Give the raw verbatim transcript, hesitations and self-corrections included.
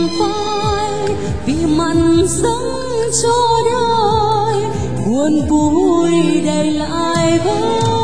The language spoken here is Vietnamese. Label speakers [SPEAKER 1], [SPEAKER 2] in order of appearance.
[SPEAKER 1] phai vì mặn dâng cho đời buồn vui đầy lại với